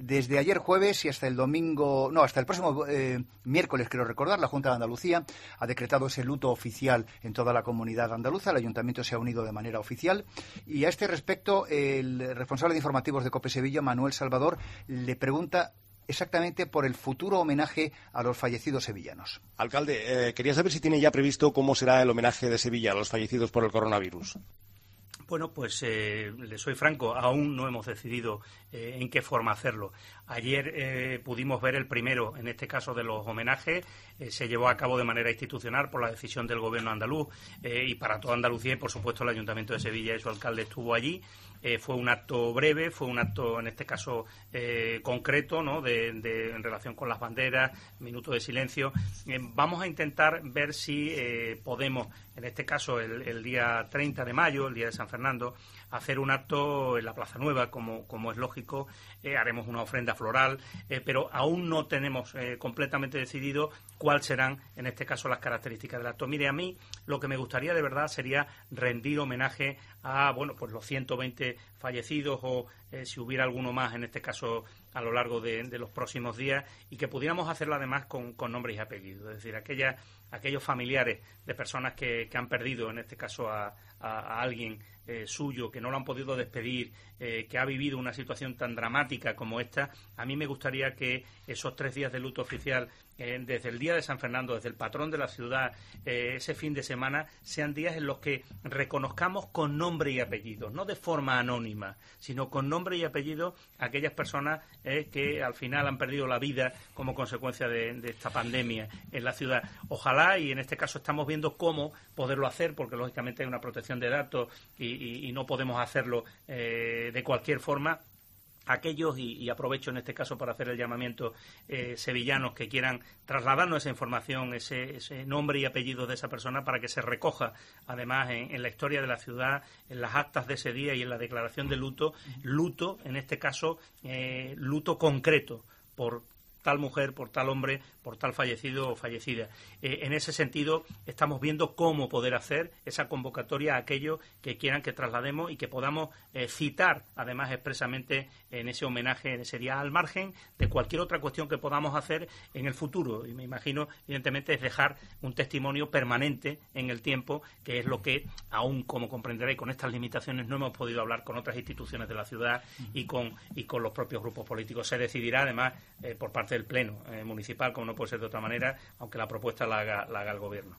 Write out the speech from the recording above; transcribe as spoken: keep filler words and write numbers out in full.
Desde ayer jueves y hasta el domingo, no, hasta el próximo eh, miércoles, quiero recordar, la Junta de Andalucía ha decretado ese luto oficial en toda la comunidad andaluza. El Ayuntamiento se ha unido de manera oficial. Y a este respecto, el responsable de informativos de COPE Sevilla, Manuel Salvador, le pregunta exactamente por el futuro homenaje a los fallecidos sevillanos. Alcalde, eh, quería saber si tiene ya previsto cómo será el homenaje de Sevilla a los fallecidos por el coronavirus. Bueno, pues eh, le soy franco, aún no hemos decidido eh, en qué forma hacerlo. Ayer eh, pudimos ver el primero, en este caso de los homenajes, eh, se llevó a cabo de manera institucional por la decisión del Gobierno andaluz eh, y para toda Andalucía y, por supuesto, el Ayuntamiento de Sevilla y su alcalde estuvo allí. Eh, fue un acto breve, fue un acto, en este caso, eh, concreto, ¿no?, de, de, en relación con las banderas, minuto de silencio. Eh, vamos a intentar ver si eh, podemos, en este caso, el, el día treinta de mayo, el día de San Fernando, hacer un acto en la Plaza Nueva, como, como es lógico. Eh, haremos una ofrenda floral, eh, pero aún no tenemos eh, completamente decidido cuáles serán, en este caso, las características del acto. Mire, a mí lo que me gustaría de verdad sería rendir homenaje a, bueno, pues los ciento veinte fallecidos o eh, si hubiera alguno más, en este caso, a lo largo de, de los próximos días, y que pudiéramos hacerlo además con, con nombres y apellidos, es decir, aquellas, aquellos familiares de personas que, que han perdido, en este caso, a, a, a alguien eh, suyo, que no lo han podido despedir, eh, que ha vivido una situación tan dramática como esta. A mí me gustaría que esos tres días de luto oficial, eh, desde el día de San Fernando, desde el patrón de la ciudad, eh, ese fin de semana, sean días en los que reconozcamos con nombre y apellido, no de forma anónima, sino con nombre y apellido a aquellas personas eh, que al final han perdido la vida como consecuencia de, de esta pandemia en la ciudad. Ojalá, y en este caso estamos viendo cómo poderlo hacer, porque lógicamente hay una protección de datos y, y, y no podemos hacerlo eh, de cualquier forma. Aquellos, y, y aprovecho en este caso para hacer el llamamiento, eh, sevillanos que quieran trasladarnos esa información, ese, ese nombre y apellido de esa persona, para que se recoja además en, en la historia de la ciudad, en las actas de ese día y en la declaración de luto, luto, en este caso, eh, luto concreto por tal mujer, por tal hombre, por tal fallecido o fallecida. Eh, en ese sentido, estamos viendo cómo poder hacer esa convocatoria a aquellos que quieran que traslademos y que podamos eh, citar, además, expresamente en ese homenaje, en ese día, al margen de cualquier otra cuestión que podamos hacer en el futuro. Y me imagino, evidentemente, es dejar un testimonio permanente en el tiempo, que es lo que, aún como comprenderéis, con estas limitaciones no hemos podido hablar con otras instituciones de la ciudad y con, y con los propios grupos políticos. Se decidirá, además, eh, por parte del Pleno eh, municipal, como no puede ser de otra manera, aunque la propuesta la haga, la haga el Gobierno.